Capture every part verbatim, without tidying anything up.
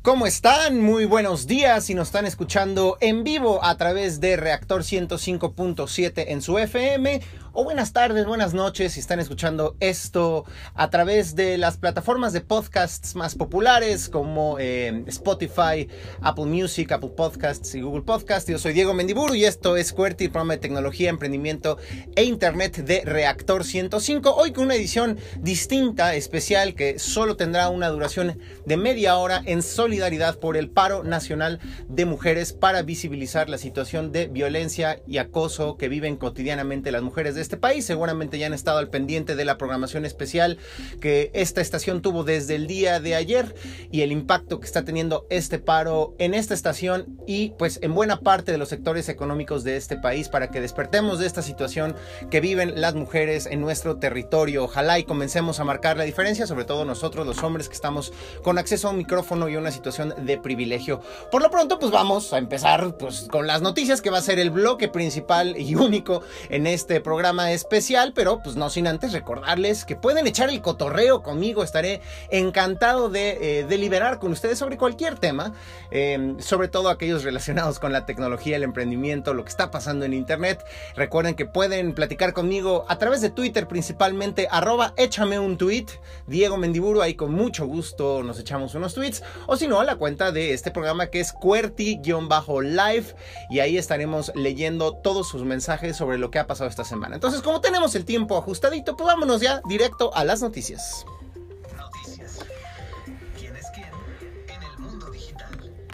¿Cómo están? Muy buenos días. Si nos están escuchando en vivo a través de Reactor ciento cinco punto siete en su F M, o buenas tardes, buenas noches si están escuchando esto a través de las plataformas de podcasts más populares como eh, Spotify, Apple Music, Apple Podcasts y Google Podcasts. Yo soy Diego Mendiburu y esto es QWERTY, el programa de tecnología, emprendimiento e internet de Reactor ciento cinco. Hoy con una edición distinta, especial, que solo tendrá una duración de media hora en solidaridad por el paro nacional de mujeres para visibilizar la situación de violencia y acoso que viven cotidianamente las mujeres de este país. Seguramente ya han estado al pendiente de la programación especial que esta estación tuvo desde el día de ayer y el impacto que está teniendo este paro en esta estación y pues en buena parte de los sectores económicos de este país, para que despertemos de esta situación que viven las mujeres en nuestro territorio. Ojalá y comencemos a marcar la diferencia, sobre todo nosotros los hombres que estamos con acceso a un micrófono y una situación de privilegio. Por lo pronto pues vamos a empezar pues con las noticias, que va a ser el bloque principal y único en este programa especial, pero pues no sin antes recordarles que pueden echar el cotorreo conmigo. Estaré encantado de eh, deliberar con ustedes sobre cualquier tema, eh, sobre todo aquellos relacionados con la tecnología, el emprendimiento, lo que está pasando en internet. Recuerden que pueden platicar conmigo a través de Twitter, principalmente arroba échame un tweet, Diego Mendiburu. Ahí con mucho gusto nos echamos unos tweets, o si no, a la cuenta de este programa que es QWERTY-Live, y ahí estaremos leyendo todos sus mensajes sobre lo que ha pasado esta semana. Entonces, como tenemos el tiempo ajustadito, pues vámonos ya directo a las noticias. Noticias. ¿Quién es quién en el mundo digital?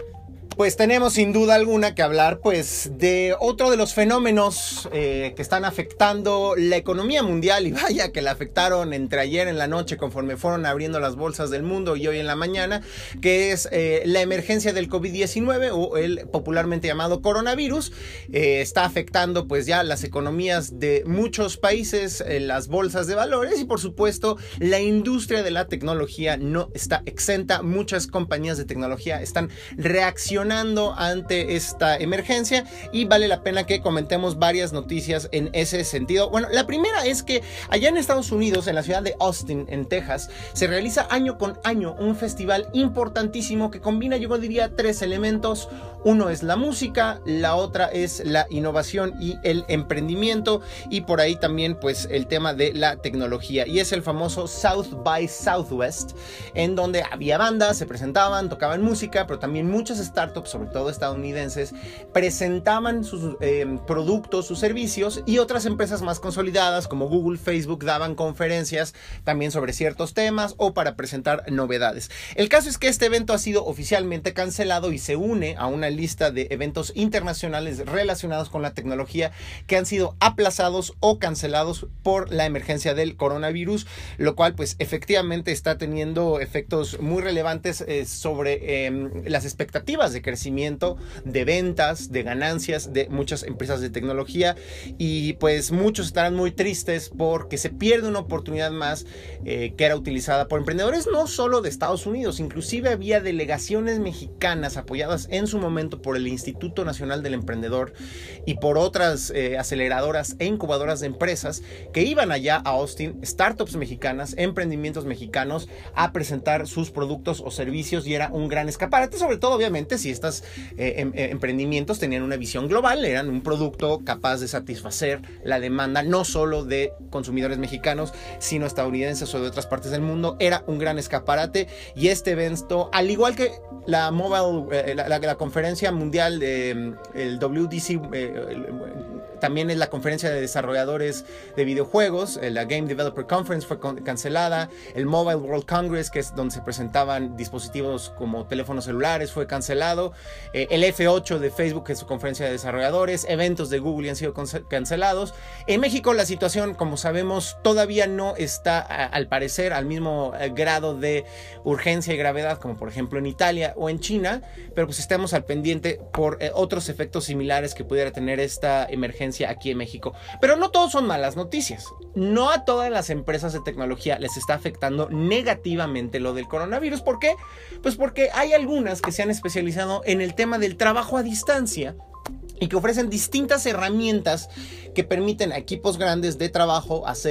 Pues tenemos sin duda alguna que hablar pues de otro de los fenómenos eh, que están afectando la economía mundial, y vaya que la afectaron entre ayer en la noche conforme fueron abriendo las bolsas del mundo y hoy en la mañana, que es eh, la emergencia del COVID diecinueve, o el popularmente llamado coronavirus. Eh, está afectando pues ya las economías de muchos países, eh, las bolsas de valores, y por supuesto la industria de la tecnología no está exenta. Muchas compañías de tecnología están reaccionando ante esta emergencia y vale la pena que comentemos varias noticias en ese sentido. Bueno, la primera es que allá en Estados Unidos, en la ciudad de Austin, en Texas, se realiza año con año un festival importantísimo que combina, yo diría, tres elementos. Uno es la música, la otra es la innovación y el emprendimiento, y por ahí también pues el tema de la tecnología, y es el famoso South by Southwest, en donde había bandas, se presentaban, tocaban música, pero también muchas startups, sobre todo estadounidenses, presentaban sus eh, productos, sus servicios, y otras empresas más consolidadas como Google, Facebook daban conferencias también sobre ciertos temas o para presentar novedades. El caso es que este evento ha sido oficialmente cancelado y se une a una lista de eventos internacionales relacionados con la tecnología que han sido aplazados o cancelados por la emergencia del coronavirus, lo cual pues efectivamente está teniendo efectos muy relevantes eh, sobre eh, las expectativas de crecimiento, de ventas, de ganancias de muchas empresas de tecnología, y pues muchos estarán muy tristes porque se pierde una oportunidad más eh, que era utilizada por emprendedores no solo de Estados Unidos. Inclusive había delegaciones mexicanas apoyadas en su momento por el Instituto Nacional del Emprendedor y por otras eh, aceleradoras e incubadoras de empresas que iban allá a Austin, startups mexicanas, emprendimientos mexicanos, a presentar sus productos o servicios, y era un gran escaparate, sobre todo obviamente si estos eh, em, eh, emprendimientos tenían una visión global, eran un producto capaz de satisfacer la demanda no solo de consumidores mexicanos, sino estadounidenses o de otras partes del mundo. Era un gran escaparate, y este evento, al igual que la mobile, eh, la, la, la conferencia mundial de el W D C, eh, el, también es la conferencia de desarrolladores de videojuegos, la Game Developer Conference fue cancelada, el Mobile World Congress, que es donde se presentaban dispositivos como teléfonos celulares, fue cancelado, eh, el F ocho de Facebook, que es su conferencia de desarrolladores, eventos de Google han sido cancelados. En México la situación, como sabemos, todavía no está, al parecer, al mismo grado de urgencia y gravedad como por ejemplo en Italia o en China, pero pues estamos al pendiente por eh, otros efectos similares que pudiera tener esta emergencia aquí en México. Pero no todos son malas noticias. No a todas las empresas de tecnología les está afectando negativamente lo del coronavirus. ¿Por qué? Pues porque hay algunas que se han especializado en el tema del trabajo a distancia y que ofrecen distintas herramientas que permiten a equipos grandes de trabajo hacer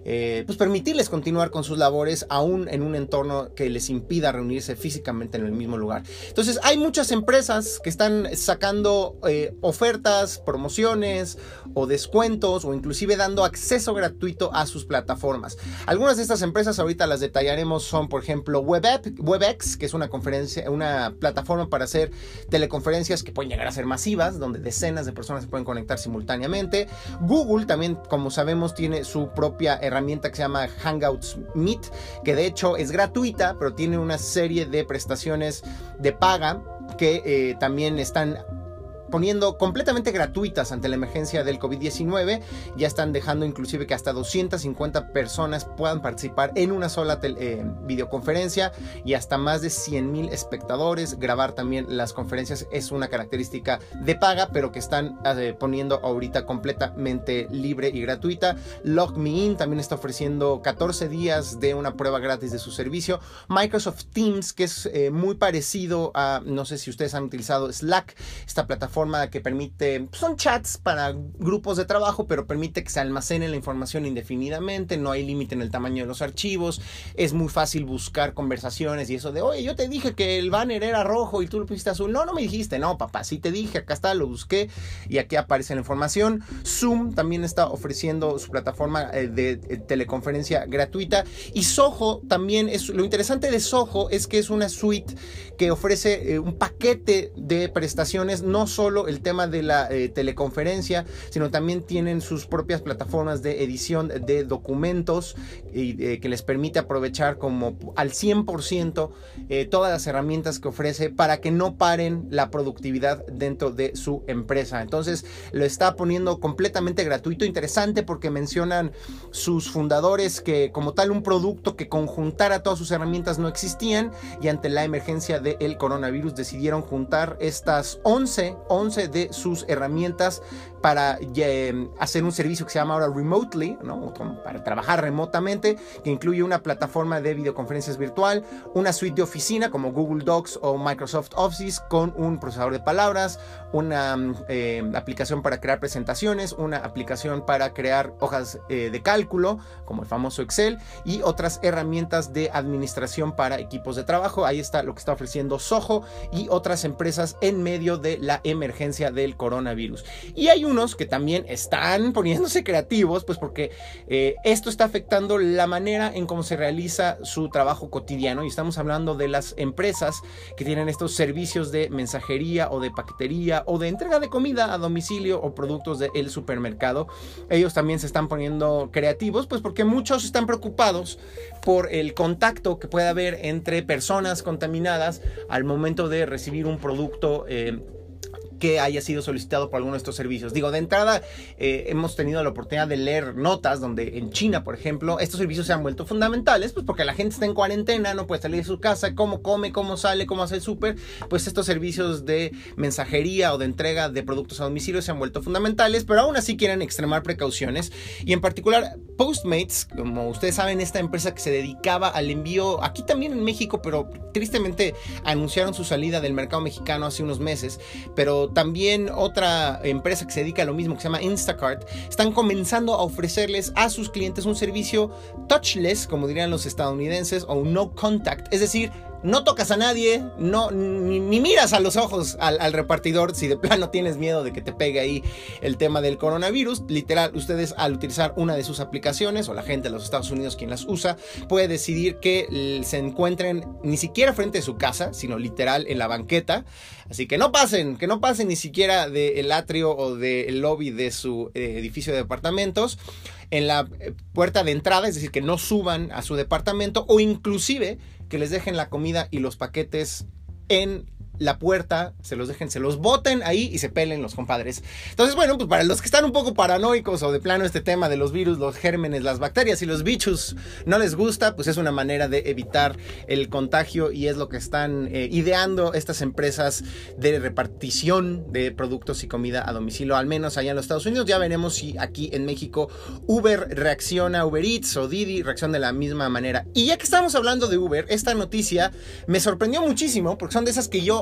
eh, pues permitirles continuar con sus labores aún en un entorno que les impida reunirse físicamente en el mismo lugar. Entonces hay muchas empresas que están sacando eh, ofertas, promociones o descuentos o inclusive dando acceso gratuito a sus plataformas. Algunas de estas empresas ahorita las detallaremos son, por ejemplo, WebEx, WebEx, que es una conferencia, una plataforma para hacer teleconferencias que pueden llegar a ser masivas, donde decenas de personas se pueden conectar simultáneamente. Google también, como sabemos, tiene su propia herramienta que se llama Hangouts Meet, que de hecho es gratuita, pero tiene una serie de prestaciones de paga que eh, también están poniendo completamente gratuitas ante la emergencia del COVID diecinueve. Ya están dejando inclusive que hasta doscientas cincuenta personas puedan participar en una sola eh, videoconferencia y hasta más de cien mil espectadores. Grabar también las conferencias es una característica de paga, pero que están eh, poniendo ahorita completamente libre y gratuita. LogMeIn también está ofreciendo catorce días de una prueba gratis de su servicio. Microsoft Teams, que es eh, muy parecido a, no sé si ustedes han utilizado Slack, esta plataforma que permite, son chats para grupos de trabajo, pero permite que se almacene la información indefinidamente, no hay límite en el tamaño de los archivos, es muy fácil buscar conversaciones y eso de, oye, yo te dije que el banner era rojo y tú lo pusiste azul. No, no me dijiste. No, papá, sí te dije, acá está, lo busqué y aquí aparece la información. Zoom también está ofreciendo su plataforma de, de teleconferencia gratuita, y Zoho también es, lo interesante de Zoho es que es una suite que ofrece eh, un paquete de prestaciones, no solo el tema de la eh, teleconferencia, sino también tienen sus propias plataformas de edición de documentos y eh, que les permite aprovechar como al cien por ciento eh, todas las herramientas que ofrece para que no paren la productividad dentro de su empresa. Entonces lo está poniendo completamente gratuito. Interesante porque mencionan sus fundadores que como tal un producto que conjuntara todas sus herramientas no existían, y ante la emergencia del coronavirus decidieron juntar estas once de sus herramientas para eh, hacer un servicio que se llama ahora Remotely, ¿no? Para trabajar remotamente, que incluye una plataforma de videoconferencias virtual, una suite de oficina como Google Docs o Microsoft Office con un procesador de palabras, una eh, aplicación para crear presentaciones, una aplicación para crear hojas eh, de cálculo como el famoso Excel, y otras herramientas de administración para equipos de trabajo. Ahí está lo que está ofreciendo Zoho y otras empresas en medio de la emergencia del coronavirus. Y hay unos que también están poniéndose creativos, pues porque eh, esto está afectando la manera en cómo se realiza su trabajo cotidiano, y estamos hablando de las empresas que tienen estos servicios de mensajería o de paquetería o de entrega de comida a domicilio o productos del supermercado. Ellos también se están poniendo creativos, pues porque muchos están preocupados por el contacto que puede haber entre personas contaminadas al momento de recibir un producto eh, que haya sido solicitado por alguno de estos servicios. Digo, de entrada eh, hemos tenido la oportunidad de leer notas donde en China, por ejemplo, estos servicios se han vuelto fundamentales, pues porque la gente está en cuarentena, no puede salir de su casa, cómo come, cómo sale, cómo hace el súper, pues estos servicios de mensajería o de entrega de productos a domicilio se han vuelto fundamentales, pero aún así quieren extremar precauciones, y en particular Postmates, como ustedes saben, esta empresa que se dedicaba al envío, aquí también en México, pero tristemente anunciaron su salida del mercado mexicano hace unos meses, pero también otra empresa que se dedica a lo mismo, que se llama Instacart, están comenzando a ofrecerles a sus clientes un servicio touchless, como dirían los estadounidenses, o no contact, es decir, no tocas a nadie, no, ni, ni miras a los ojos al, al repartidor si de plano tienes miedo de que te pegue ahí el tema del coronavirus. Literal, ustedes al utilizar una de sus aplicaciones, o la gente de los Estados Unidos quien las usa, puede decidir que se encuentren ni siquiera frente a su casa, sino literal en la banqueta. Así que no pasen, que no pasen ni siquiera del atrio o del lobby de su eh, edificio de departamentos en la puerta de entrada, es decir, que no suban a su departamento, o inclusive que les dejen la comida y los paquetes en la puerta, se los dejen, se los boten ahí y se pelen los compadres. Entonces, bueno, pues para los que están un poco paranoicos o de plano este tema de los virus, los gérmenes, las bacterias y los bichos no les gusta, pues es una manera de evitar el contagio, y es lo que están eh, ideando estas empresas de repartición de productos y comida a domicilio, al menos allá en los Estados Unidos. Ya veremos si aquí en México Uber reacciona, Uber Eats o Didi reacciona de la misma manera. Y ya que estamos hablando de Uber, esta noticia me sorprendió muchísimo porque son de esas que yo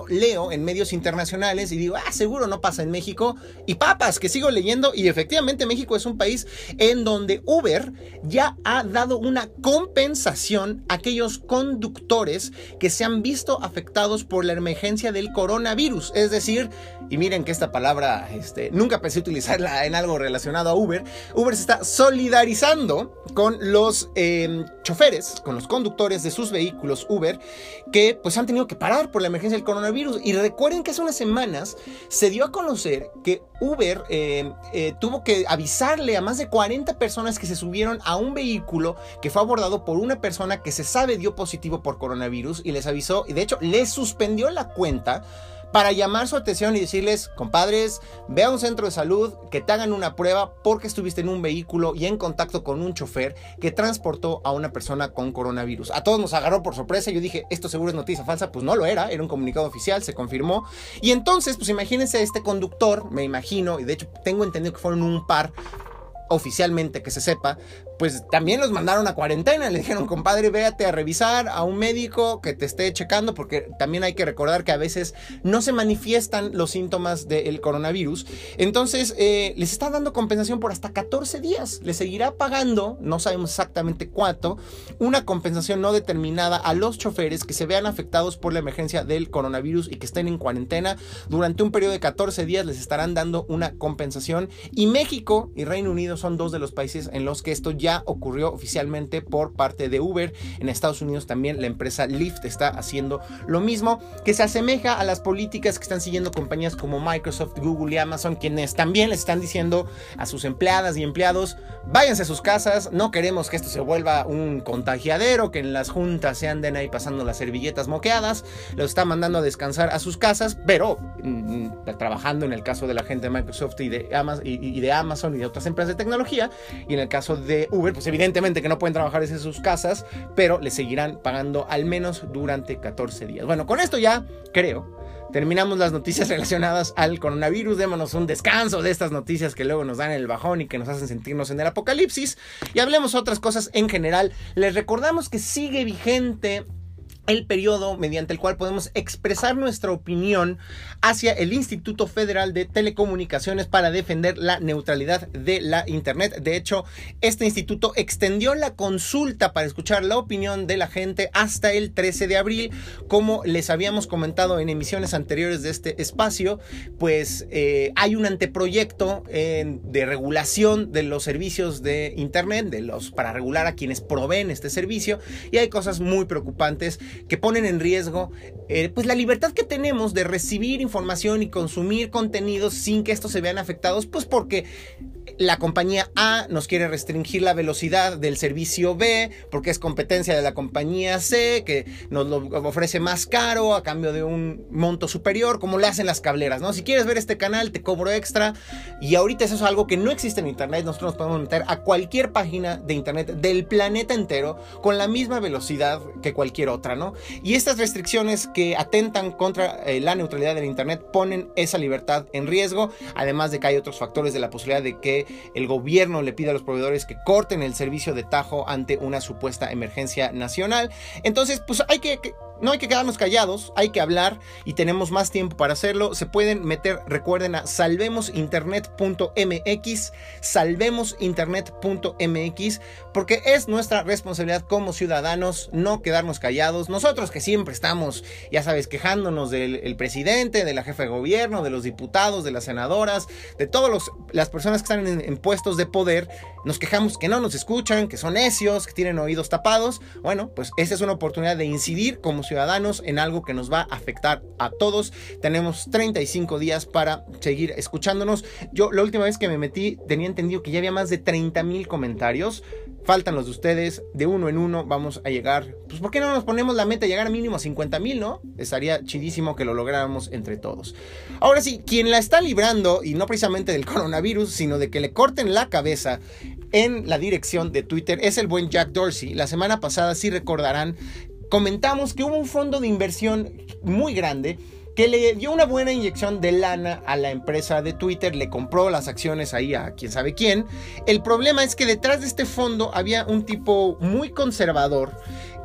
yo leo en medios internacionales y digo, ah, seguro no pasa en México. Y papas, que sigo leyendo. Y efectivamente México es un país en donde Uber ya ha dado una compensación a aquellos conductores que se han visto afectados por la emergencia del coronavirus. Es decir, y miren que esta palabra este, nunca pensé utilizarla en algo relacionado a Uber. Uber se está solidarizando con los eh, choferes, con los conductores de sus vehículos Uber, que pues han tenido que parar por la emergencia del coronavirus. Y recuerden que hace unas semanas se dio a conocer que Uber eh, eh, tuvo que avisarle a más de cuarenta personas que se subieron a un vehículo que fue abordado por una persona que se sabe dio positivo por coronavirus, y les avisó, y de hecho les suspendió la cuenta para llamar su atención y decirles, compadres, ve a un centro de salud, que te hagan una prueba porque estuviste en un vehículo y en contacto con un chofer que transportó a una persona con coronavirus. A todos nos agarró por sorpresa. Yo dije, esto seguro es noticia falsa. Pues no lo era, era un comunicado oficial, se confirmó. Y entonces, pues imagínense este conductor, me imagino, y de hecho tengo entendido que fueron un par, oficialmente que se sepa, pues también los mandaron a cuarentena. Le dijeron, compadre, véate a revisar a un médico que te esté checando, porque también hay que recordar que a veces no se manifiestan los síntomas del coronavirus. Entonces eh, les está dando compensación por hasta catorce días. Les seguirá pagando, no sabemos exactamente cuánto, una compensación no determinada a los choferes que se vean afectados por la emergencia del coronavirus y que estén en cuarentena durante un periodo de catorce días. Les estarán dando una compensación, y México y Reino Unido son dos de los países en los que esto ya ocurrió oficialmente por parte de Uber. En Estados Unidos también la empresa Lyft está haciendo lo mismo, que se asemeja a las políticas que están siguiendo compañías como Microsoft, Google y Amazon, quienes también les están diciendo a sus empleadas y empleados, váyanse a sus casas, no queremos que esto se vuelva un contagiadero, que en las juntas se anden ahí pasando las servilletas moqueadas. Los está mandando a descansar a sus casas, pero mmm, trabajando en el caso de la gente de Microsoft y de, Amazon, y, y de Amazon y de otras empresas de tecnología, y en el caso de Uber, pues evidentemente que no pueden trabajar desde sus casas, pero les seguirán pagando al menos durante catorce días. Bueno, con esto ya creo terminamos las noticias relacionadas al coronavirus. Démonos un descanso de estas noticias que luego nos dan el bajón y que nos hacen sentirnos en el apocalipsis, y hablemos otras cosas en general. Les recordamos que sigue vigente el periodo mediante el cual podemos expresar nuestra opinión hacia el Instituto Federal de Telecomunicaciones para defender la neutralidad de la Internet. De hecho, este instituto extendió la consulta para escuchar la opinión de la gente hasta el trece de abril. Como les habíamos comentado en emisiones anteriores de este espacio, pues eh, hay un anteproyecto eh, de regulación de los servicios de Internet, de los, para regular a quienes proveen este servicio, y hay cosas muy preocupantes que ponen en riesgo eh, pues la libertad que tenemos de recibir información y consumir contenidos sin que estos se vean afectados, pues porque la compañía A nos quiere restringir la velocidad del servicio B porque es competencia de la compañía C, que nos lo ofrece más caro a cambio de un monto superior, como le hacen las cableras, ¿no? Si quieres ver este canal te cobro extra, y ahorita eso es algo que no existe en Internet. Nosotros nos podemos meter a cualquier página de Internet del planeta entero con la misma velocidad que cualquier otra, ¿no? Y estas restricciones que atentan contra eh, la neutralidad del Internet ponen esa libertad en riesgo, además de que hay otros factores de la posibilidad de que el gobierno le pida a los proveedores que corten el servicio de tajo ante una supuesta emergencia nacional. Entonces, pues hay que... que no hay que quedarnos callados, hay que hablar, y tenemos más tiempo para hacerlo. Se pueden meter, recuerden, a salvemos internet punto m x, salvemos internet punto m x, porque es nuestra responsabilidad como ciudadanos no quedarnos callados. Nosotros que siempre estamos, ya sabes, quejándonos del el presidente, de la jefa de gobierno, de los diputados, de las senadoras, de todas las personas que están en, en puestos de poder, nos quejamos que no nos escuchan, que son necios, que tienen oídos tapados. Bueno, pues esa es una oportunidad de incidir como ciudadanos en algo que nos va a afectar a todos. Tenemos treinta y cinco días para seguir escuchándonos. Yo la última vez que me metí tenía entendido que ya había más de treinta mil comentarios. Faltan los de ustedes. De uno en uno vamos a llegar. Pues ¿por qué no nos ponemos la meta de llegar a mínimo a cincuenta mil, no? Estaría chidísimo que lo lográramos entre todos. Ahora sí, quien la está librando, y no precisamente del coronavirus, sino de que le corten la cabeza en la dirección de Twitter, es el buen Jack Dorsey. La semana pasada, si recordarán, comentamos que hubo un fondo de inversión muy grande que le dio una buena inyección de lana a la empresa de Twitter, le compró las acciones ahí a quién sabe quién. El problema es que detrás de este fondo había un tipo muy conservador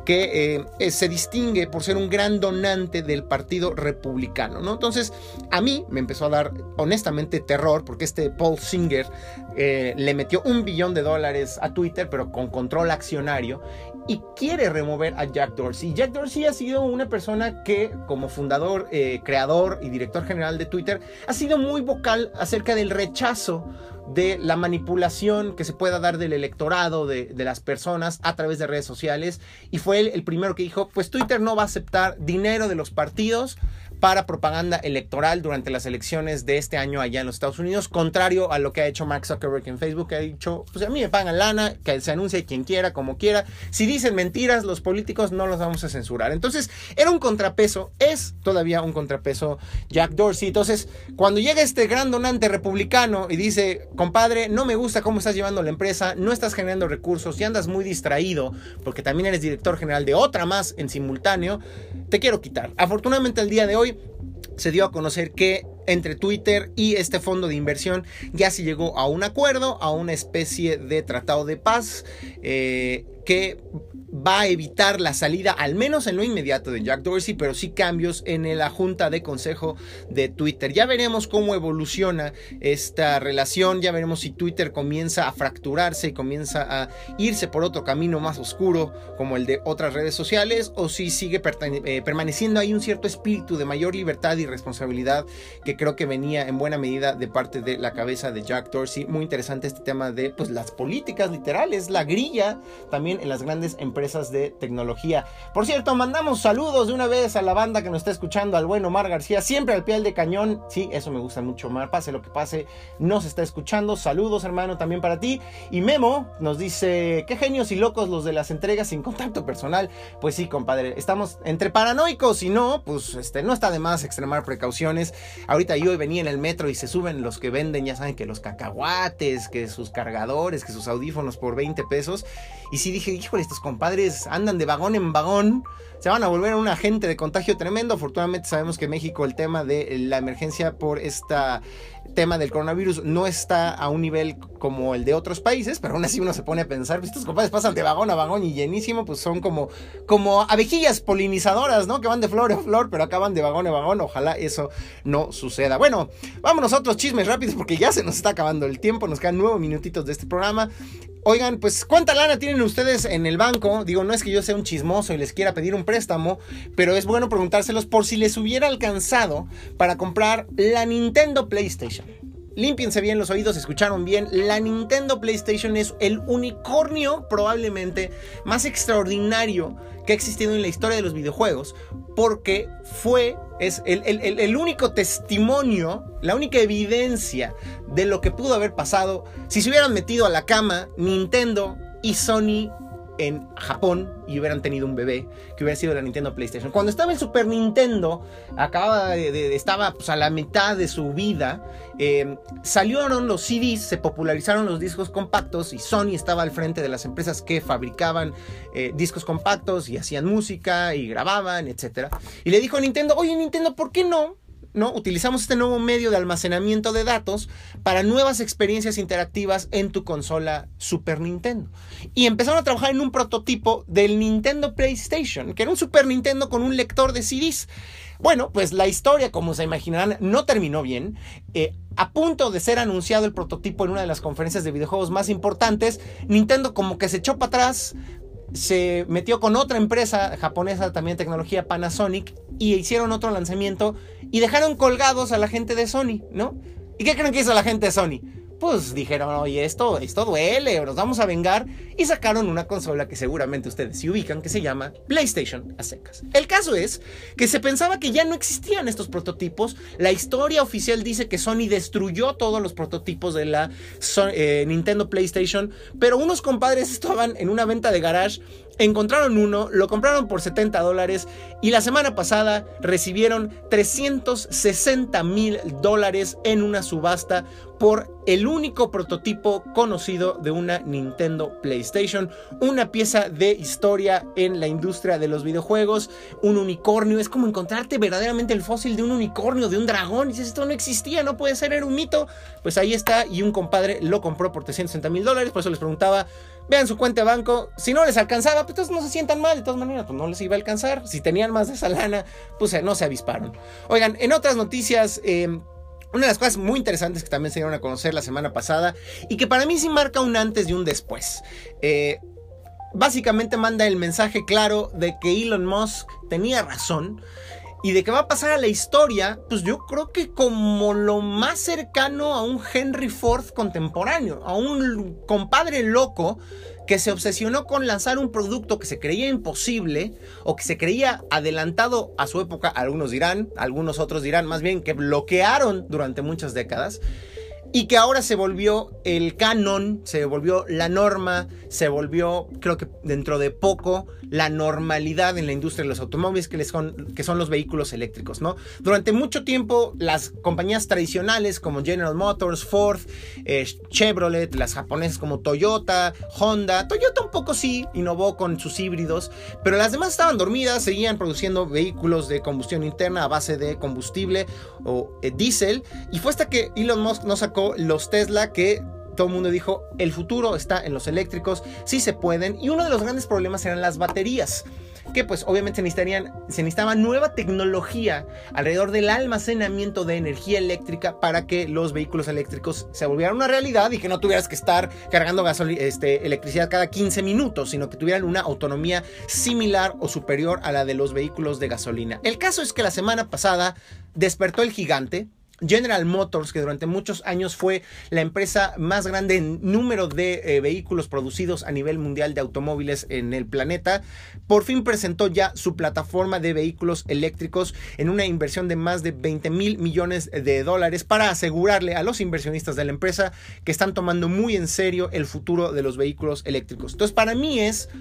que eh, se distingue por ser un gran donante del Partido Republicano, ¿no? Entonces, a mí me empezó a dar honestamente terror, porque este Paul Singer eh, le metió un billón de dólares a Twitter, pero con control accionario, y quiere remover a Jack Dorsey. Jack Dorsey ha sido una persona que, como fundador, eh, creador y director general de Twitter, ha sido muy vocal acerca del rechazo de la manipulación que se pueda dar del electorado, de, de las personas a través de redes sociales, y fue él el primero que dijo, pues Twitter no va a aceptar dinero de los partidos para propaganda electoral durante las elecciones de este año allá en los Estados Unidos, contrario a lo que ha hecho Mark Zuckerberg en Facebook, que ha dicho, pues a mí me pagan lana, que se anuncie quien quiera, como quiera, si dicen mentiras los políticos no los vamos a censurar. Entonces era un contrapeso, es todavía un contrapeso Jack Dorsey. Entonces cuando llega este gran donante republicano y dice, compadre, no me gusta cómo estás llevando la empresa, no estás generando recursos y andas muy distraído, porque también eres director general de otra más en simultáneo, te quiero quitar. Afortunadamente el día de hoy se dio a conocer que entre Twitter y este fondo de inversión ya se llegó a un acuerdo, a una especie de tratado de paz eh, que va a evitar la salida, al menos en lo inmediato, de Jack Dorsey, pero sí cambios en la junta de consejo de Twitter. Ya veremos cómo evoluciona esta relación, ya veremos si Twitter comienza a fracturarse y comienza a irse por otro camino más oscuro como el de otras redes sociales, o si sigue eh, permaneciendo ahí un cierto espíritu de mayor libertad y responsabilidad que creo que venía en buena medida de parte de la cabeza de Jack Dorsey. Muy interesante este tema de pues las políticas literales, la grilla también en las grandes empresas de tecnología. Por cierto, mandamos saludos de una vez a la banda que nos está escuchando, al buen Omar García, siempre al pie del cañón. Sí, eso me gusta mucho, Omar, pase lo que pase, nos está escuchando. Saludos, hermano, también para ti. Y Memo nos dice, qué genios y locos los de las entregas sin contacto personal. Pues sí, compadre, estamos entre paranoicos y no, pues este, no está de más extremar precauciones. Ahorita yo venía en el metro y se suben los que venden, ya saben, que los cacahuates, que sus cargadores, que sus audífonos por veinte pesos. Y sí dije, híjole, estos compadres andan de vagón en vagón, se van a volver un agente de contagio tremendo. Afortunadamente sabemos que en México el tema de la emergencia por este tema del coronavirus no está a un nivel como el de otros países, pero aún así uno se pone a pensar, pues estos compadres pasan de vagón a vagón y llenísimo, pues son como, como abejillas polinizadoras, ¿no? Que van de flor a flor, pero acaban de vagón a vagón. Ojalá eso no suceda. Bueno, vámonos a otros chismes rápidos porque ya se nos está acabando el tiempo, nos quedan nueve minutitos de este programa. Oigan, pues ¿cuánta lana tienen ustedes en el banco? Digo, no es que yo sea un chismoso y les quiera pedir un préstamo, pero es bueno preguntárselos por si les hubiera alcanzado para comprar la Nintendo PlayStation. Límpiense bien los oídos, escucharon bien. La Nintendo PlayStation es el unicornio probablemente más extraordinario que ha existido en la historia de los videojuegos, porque fue, es el, el, el único testimonio, la única evidencia de lo que pudo haber pasado si se hubieran metido a la cama Nintendo y Sony en Japón y hubieran tenido un bebé que hubiera sido la Nintendo PlayStation. Cuando estaba el Super Nintendo, acababa de, de, estaba pues, a la mitad de su vida, eh, salieron los C Ds, se popularizaron los discos compactos y Sony estaba al frente de las empresas que fabricaban eh, discos compactos y hacían música y grababan, etcétera. Y le dijo a Nintendo, oye Nintendo, ¿por qué no? ¿No? Utilizamos este nuevo medio de almacenamiento de datos para nuevas experiencias interactivas en tu consola Super Nintendo. Y empezaron a trabajar en un prototipo del Nintendo PlayStation, que era un Super Nintendo con un lector de C Ds. Bueno, pues la historia, como se imaginarán, no terminó bien. Eh, a punto de ser anunciado el prototipo en una de las conferencias de videojuegos más importantes, Nintendo como que se echó para atrás, se metió con otra empresa japonesa también de tecnología, Panasonic, y hicieron otro lanzamiento y dejaron colgados a la gente de Sony, ¿no? ¿Y qué creen que hizo la gente de Sony? Pues dijeron, oye, esto, esto duele, nos vamos a vengar, y sacaron una consola que seguramente ustedes se ubican, que se llama PlayStation a secas. El caso es que se pensaba que ya no existían estos prototipos. La historia oficial dice que Sony destruyó todos los prototipos de la eh, Nintendo PlayStation, pero unos compadres estaban en una venta de garage, encontraron uno, lo compraron por setenta dólares y la semana pasada recibieron trescientos sesenta mil dólares en una subasta por el único prototipo conocido de una Nintendo PlayStation. Una pieza de historia en la industria de los videojuegos, un unicornio. Es como encontrarte verdaderamente el fósil de un unicornio, de un dragón. Y dices, esto no existía, no puede ser, era un mito. Pues ahí está, y un compadre lo compró por trescientos sesenta mil dólares. Por eso les preguntaba, vean su cuenta de banco, si no les alcanzaba, pues entonces no se sientan mal, de todas maneras, pues no les iba a alcanzar. Si tenían más de esa lana, pues no se avisparon. Oigan, en otras noticias, eh, una de las cosas muy interesantes que también se dieron a conocer la semana pasada y que para mí sí marca un antes y un después. Eh, básicamente manda el mensaje claro de que Elon Musk tenía razón y de que va a pasar a la historia, pues yo creo que como lo más cercano a un Henry Ford contemporáneo, a un compadre loco que se obsesionó con lanzar un producto que se creía imposible o que se creía adelantado a su época, algunos dirán, algunos otros dirán más bien que bloquearon durante muchas décadas, y que ahora se volvió el canon, se volvió la norma, se volvió, creo que dentro de poco, la normalidad en la industria de los automóviles, que, les son, que son los vehículos eléctricos, ¿no? Durante mucho tiempo, las compañías tradicionales como General Motors, Ford, eh, Chevrolet, las japonesas como Toyota, Honda, Toyota un poco sí innovó con sus híbridos, pero las demás estaban dormidas, seguían produciendo vehículos de combustión interna a base de combustible o eh, diésel, y fue hasta que Elon Musk nos sacó los Tesla que todo el mundo dijo, el futuro está en los eléctricos, sí se pueden, y uno de los grandes problemas eran las baterías, que pues obviamente necesitarían, se necesitaba nueva tecnología alrededor del almacenamiento de energía eléctrica para que los vehículos eléctricos se volvieran una realidad y que no tuvieras que estar cargando este, electricidad cada quince minutos, sino que tuvieran una autonomía similar o superior a la de los vehículos de gasolina. El caso es que la semana pasada despertó el gigante General Motors, que durante muchos años fue la empresa más grande en número de eh, vehículos producidos a nivel mundial de automóviles en el planeta, por fin presentó ya su plataforma de vehículos eléctricos en una inversión de más de veinte mil millones de dólares para asegurarle a los inversionistas de la empresa que están tomando muy en serio el futuro de los vehículos eléctricos. Entonces, para mí es,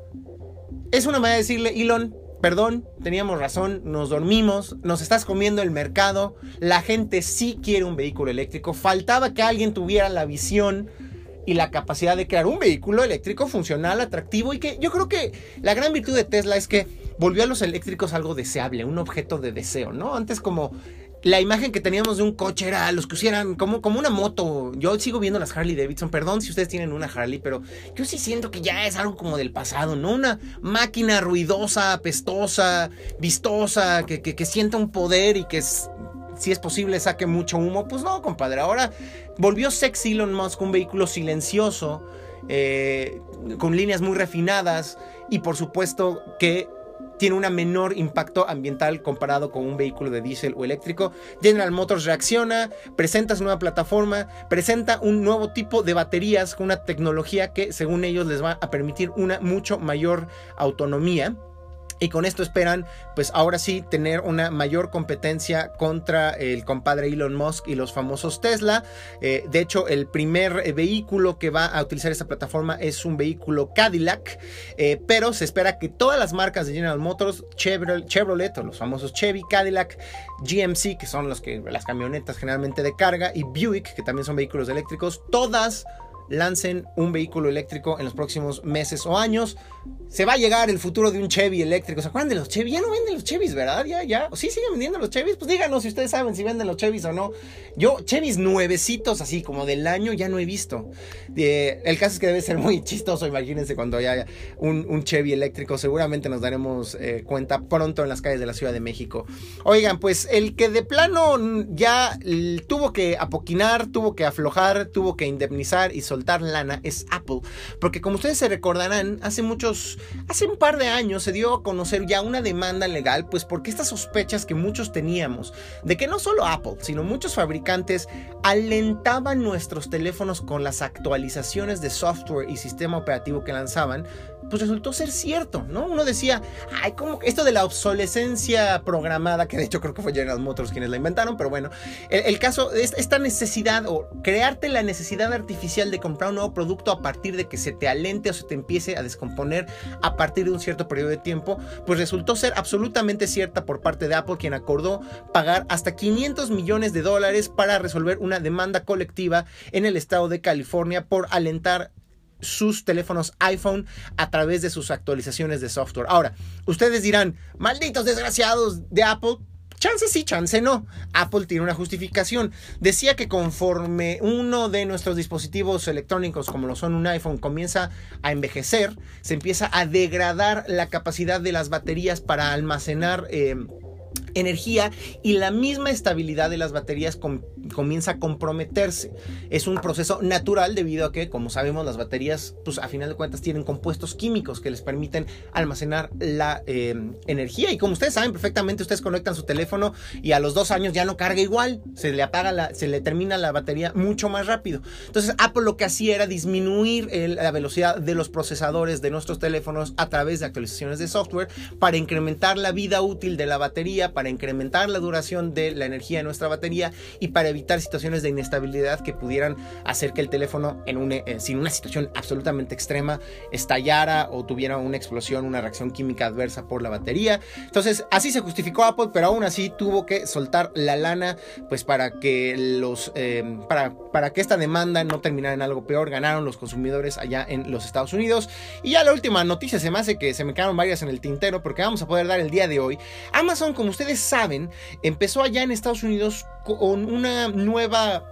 es una manera de decirle, Elon, perdón, teníamos razón, nos dormimos, nos estás comiendo el mercado, la gente sí quiere un vehículo eléctrico, faltaba que alguien tuviera la visión y la capacidad de crear un vehículo eléctrico funcional, atractivo, y que yo creo que la gran virtud de Tesla es que volvió a los eléctricos algo deseable, un objeto de deseo, ¿no? Antes como la imagen que teníamos de un coche era los que usieran como, como una moto. Yo sigo viendo las Harley Davidson, perdón si ustedes tienen una Harley, pero yo sí siento que ya es algo como del pasado, ¿no? Una máquina ruidosa, apestosa, vistosa, que, que, que sienta un poder y que es, si es posible saque mucho humo. Pues no, compadre, ahora volvió sexy Elon Musk, un vehículo silencioso, eh, con líneas muy refinadas y por supuesto que tiene un menor impacto ambiental comparado con un vehículo de diésel o eléctrico. General Motors reacciona, presenta su nueva plataforma, presenta un nuevo tipo de baterías con una tecnología que según ellos les va a permitir una mucho mayor autonomía. Y con esto esperan, pues ahora sí, tener una mayor competencia contra el compadre Elon Musk y los famosos Tesla. Eh, de hecho, el primer eh, vehículo que va a utilizar esta plataforma es un vehículo Cadillac, eh, pero se espera que todas las marcas de General Motors, Chevrolet, Chevrolet o los famosos Chevy, Cadillac, G M C, que son los que, las camionetas generalmente de carga, y Buick, que también son vehículos eléctricos, todas lancen un vehículo eléctrico en los próximos meses o años. Se va a llegar el futuro de un Chevy eléctrico. ¿Se acuerdan de los Chevy? Ya no venden los Chevys, ¿verdad? Ya, ya. ¿Sí siguen vendiendo los Chevys? Pues díganos si ustedes saben si venden los Chevys o no. Yo, Chevys nuevecitos, así como del año, ya no he visto. Eh, el caso es que debe ser muy chistoso. Imagínense cuando haya un, un Chevy eléctrico. Seguramente nos daremos eh, cuenta pronto en las calles de la Ciudad de México. Oigan, pues el que de plano ya tuvo que apoquinar, tuvo que aflojar, tuvo que indemnizar y soltar lana es Apple. Porque como ustedes se recordarán, hace muchos, hace un par de años se dio a conocer ya una demanda legal, pues porque estas sospechas que muchos teníamos de que no solo Apple, sino muchos fabricantes alentaban nuestros teléfonos con las actualizaciones de software y sistema operativo que lanzaban, pues resultó ser cierto, ¿no? Uno decía, ay, como esto de la obsolescencia programada, que de hecho creo que fue General Motors quienes la inventaron, pero bueno, el, el caso es esta necesidad o crearte la necesidad artificial de comprar un nuevo producto a partir de que se te alente o se te empiece a descomponer a partir de un cierto periodo de tiempo, pues resultó ser absolutamente cierta por parte de Apple, quien acordó pagar hasta quinientos millones de dólares para resolver una demanda colectiva en el estado de California por alentar sus teléfonos iPhone a través de sus actualizaciones de software. Ahora, ustedes dirán, malditos desgraciados de Apple, Chance sí, chance no. Apple tiene una justificación. Decía que conforme uno de nuestros dispositivos electrónicos, como lo son un iPhone, comienza a envejecer, se empieza a degradar la capacidad de las baterías para almacenar eh, energía, y la misma estabilidad de las baterías com- comienza a comprometerse. Es un proceso natural debido a que, como sabemos, las baterías, pues a final de cuentas, tienen compuestos químicos que les permiten almacenar la eh, energía. Y como ustedes saben perfectamente, ustedes conectan su teléfono y a los dos años ya no carga igual. Se le apaga, la, se le termina la batería mucho más rápido. Entonces, Apple lo que hacía era disminuir el, la velocidad de los procesadores de nuestros teléfonos a través de actualizaciones de software para incrementar la vida útil de la batería, para incrementar la duración de la energía de nuestra batería y para evitar situaciones de inestabilidad que pudieran hacer que el teléfono, en una, eh, sin una situación absolutamente extrema, estallara o tuviera una explosión, una reacción química adversa por la batería. Entonces, así se justificó Apple, pero aún así tuvo que soltar la lana, pues para que los eh, para, para que esta demanda no terminara en algo peor. Ganaron los consumidores allá en los Estados Unidos. Y ya la última noticia, se me hace que se me quedaron varias en el tintero, porque vamos a poder dar el día de hoy. Amazon, como ustedes saben, empezó allá en Estados Unidos con una nueva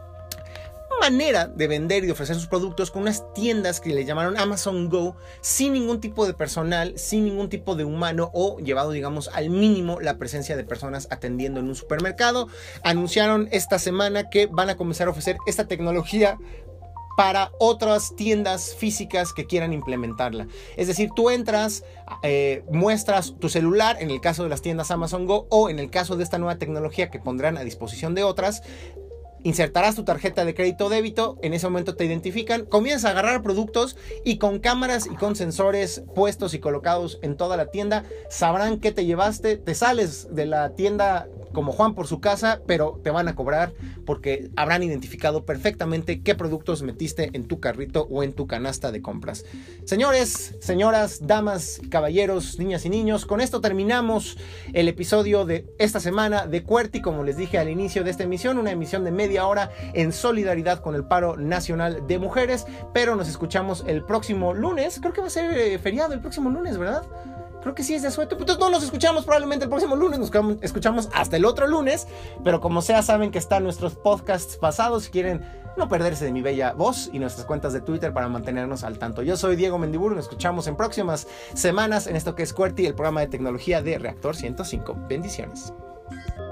manera de vender y de ofrecer sus productos, con unas tiendas que le llamaron Amazon Go, sin ningún tipo de personal, sin ningún tipo de humano, o llevado, digamos, al mínimo la presencia de personas atendiendo en un supermercado. Anunciaron esta semana que van a comenzar a ofrecer esta tecnología para otras tiendas físicas que quieran implementarla. Es decir, tú entras, eh, muestras tu celular, en el caso de las tiendas Amazon Go, o en el caso de esta nueva tecnología que pondrán a disposición de otras, insertarás tu tarjeta de crédito o débito, en ese momento te identifican, comienzas a agarrar productos y con cámaras y con sensores puestos y colocados en toda la tienda, sabrán qué te llevaste, te sales de la tienda como Juan por su casa, pero te van a cobrar porque habrán identificado perfectamente qué productos metiste en tu carrito o en tu canasta de compras. Señores, señoras, damas, caballeros, niñas y niños, con esto terminamos el episodio de esta semana de QWERTY, como les dije al inicio de esta emisión, una emisión de media hora en solidaridad con el paro nacional de mujeres, pero nos escuchamos el próximo lunes. Creo que va a ser eh, feriado el próximo lunes, ¿verdad? Creo que sí es de asueto. Entonces no nos escuchamos probablemente el próximo lunes, nos escuchamos hasta el otro lunes, pero como sea, saben que están nuestros podcasts pasados si quieren no perderse de mi bella voz, y nuestras cuentas de Twitter para mantenernos al tanto. Yo soy Diego Mendiburu, nos escuchamos en próximas semanas en esto que es QWERTY, el programa de tecnología de Reactor ciento cinco. Bendiciones.